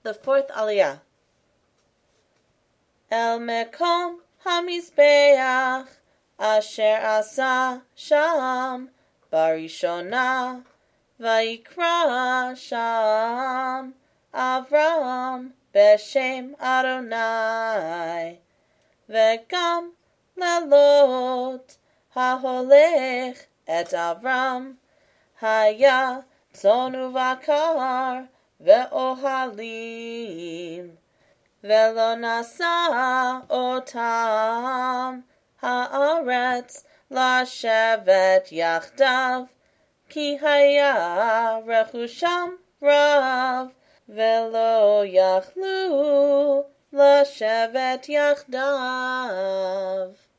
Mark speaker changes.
Speaker 1: The fourth Aliyah. El Mekom HaMizbeach Asher Asa Sham Barishona Vayikra Sham Avram Beshem Adonai Vegam Lelot HaHolech Et Avram Haya Tzonu Vakar Ve'ohalim Velo nasa otam haaretz lashevet yachdav ki haya rechusham rav velo yachlu lashevet yachdav.